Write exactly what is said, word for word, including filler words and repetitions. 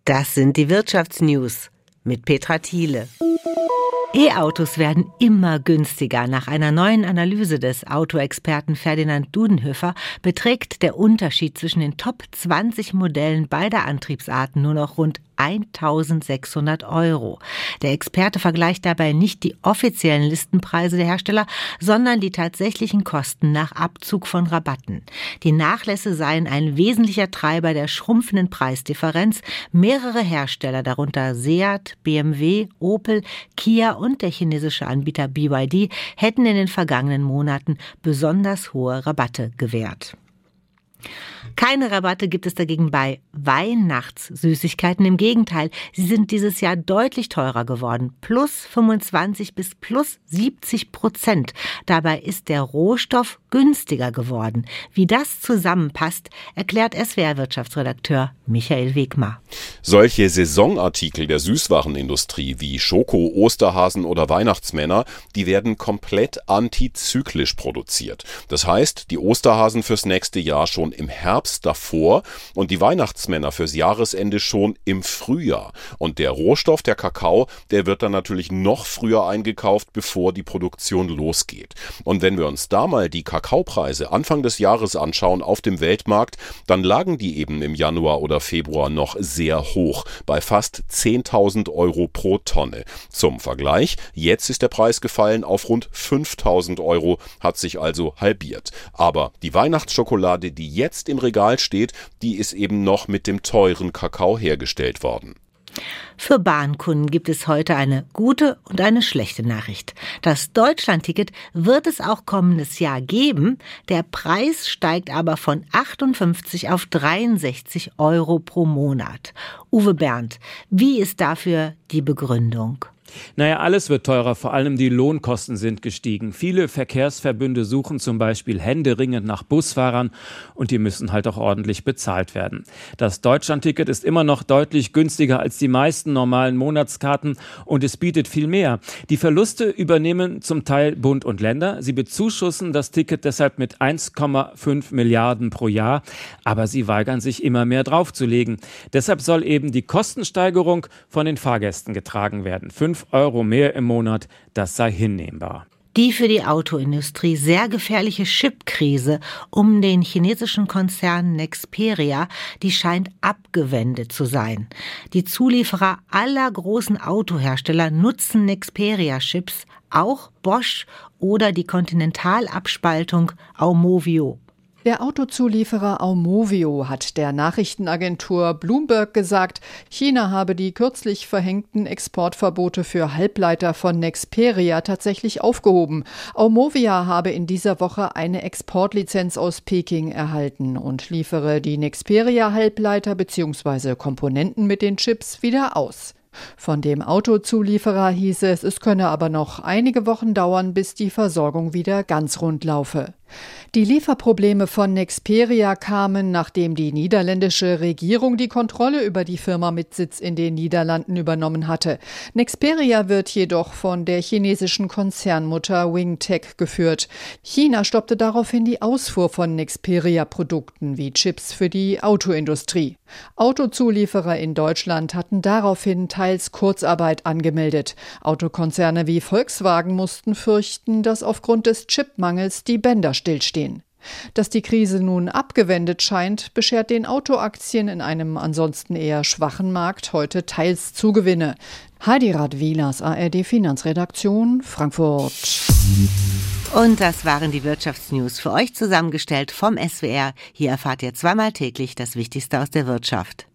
Das sind die Wirtschaftsnews mit Petra Thiele. E-Autos werden immer günstiger. Nach einer neuen Analyse des Autoexperten Ferdinand Dudenhöfer beträgt der Unterschied zwischen den Top zwanzig Modellen beider Antriebsarten nur noch rund eintausendsechshundert Euro. Der Experte vergleicht dabei nicht die offiziellen Listenpreise der Hersteller, sondern die tatsächlichen Kosten nach Abzug von Rabatten. Die Nachlässe seien ein wesentlicher Treiber der schrumpfenden Preisdifferenz. Mehrere Hersteller, darunter Seat, B M W, Opel, Kia und der chinesische Anbieter B Y D, hätten in den vergangenen Monaten besonders hohe Rabatte gewährt. Keine Rabatte gibt es dagegen bei Weihnachtssüßigkeiten. Im Gegenteil, sie sind dieses Jahr deutlich teurer geworden. Plus fünfundzwanzig bis plus siebzig Prozent. Dabei ist der Rohstoff günstiger geworden. Wie das zusammenpasst, erklärt S W R-Wirtschaftsredakteur Michael Wegmar. Solche Saisonartikel der Süßwarenindustrie wie Schoko, Osterhasen oder Weihnachtsmänner, die werden komplett antizyklisch produziert. Das heißt, die Osterhasen fürs nächste Jahr schon im Herbst davor und die Weihnachtsmänner fürs Jahresende schon im Frühjahr. Und der Rohstoff, der Kakao, der wird dann natürlich noch früher eingekauft, bevor die Produktion losgeht. Und wenn wir uns da mal die Kakaopreise Anfang des Jahres anschauen auf dem Weltmarkt, dann lagen die eben im Januar oder Februar noch sehr hoch, bei fast zehntausend Euro pro Tonne. Zum Vergleich, jetzt ist der Preis gefallen auf rund fünftausend Euro, hat sich also halbiert. Aber die Weihnachtsschokolade, die jetzt im Regal steht, die ist eben noch mit dem teuren Kakao hergestellt worden. Für Bahnkunden gibt es heute eine gute und eine schlechte Nachricht. Das Deutschlandticket wird es auch kommendes Jahr geben. Der Preis steigt aber von achtundfünfzig auf dreiundsechzig Euro pro Monat. Uwe Berndt, wie ist dafür die Begründung? Naja, alles wird teurer, vor allem die Lohnkosten sind gestiegen. Viele Verkehrsverbünde suchen zum Beispiel händeringend nach Busfahrern und die müssen halt auch ordentlich bezahlt werden. Das Deutschlandticket ist immer noch deutlich günstiger als die meisten normalen Monatskarten und es bietet viel mehr. Die Verluste übernehmen zum Teil Bund und Länder. Sie bezuschussen das Ticket deshalb mit eins Komma fünf Milliarden pro Jahr, aber sie weigern sich immer mehr draufzulegen. Deshalb soll eben die Kostensteigerung von den Fahrgästen getragen werden. fünf Euro mehr im Monat, das sei hinnehmbar. Die für die Autoindustrie sehr gefährliche Chipkrise um den chinesischen Konzern Nexperia, die scheint abgewendet zu sein. Die Zulieferer aller großen Autohersteller nutzen Nexperia-Chips, auch Bosch oder die Kontinentalabspaltung Aumovio. Der Autozulieferer Aumovio hat der Nachrichtenagentur Bloomberg gesagt, China habe die kürzlich verhängten Exportverbote für Halbleiter von Nexperia tatsächlich aufgehoben. Aumovio habe in dieser Woche eine Exportlizenz aus Peking erhalten und liefere die Nexperia-Halbleiter bzw. Komponenten mit den Chips wieder aus. Von dem Autozulieferer hieß es, es könne aber noch einige Wochen dauern, bis die Versorgung wieder ganz rund laufe. Die Lieferprobleme von Nexperia kamen, nachdem die niederländische Regierung die Kontrolle über die Firma mit Sitz in den Niederlanden übernommen hatte. Nexperia wird jedoch von der chinesischen Konzernmutter Wingtech geführt. China stoppte daraufhin die Ausfuhr von Nexperia-Produkten wie Chips für die Autoindustrie. Autozulieferer in Deutschland hatten daraufhin teils Kurzarbeit angemeldet. Autokonzerne wie Volkswagen mussten fürchten, dass aufgrund des Chipmangels die Bänder stillstehen. Dass die Krise nun abgewendet scheint, beschert den Autoaktien in einem ansonsten eher schwachen Markt heute teils Zugewinne. Heidi Radwilas, A R D-Finanzredaktion, Frankfurt. Und das waren die Wirtschaftsnews für euch zusammengestellt vom S W R. Hier erfahrt ihr zweimal täglich das Wichtigste aus der Wirtschaft.